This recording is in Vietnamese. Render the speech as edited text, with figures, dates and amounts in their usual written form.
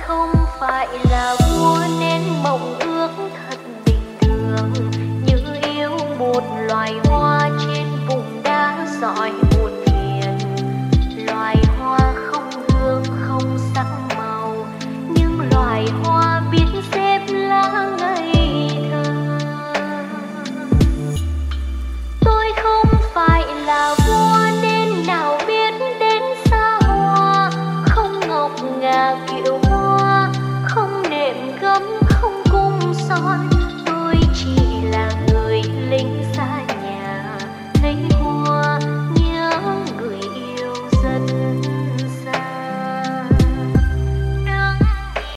không phải là vua nên mộng ước thật bình thường, như yêu một loài hoa trên vùng đá sỏi buồn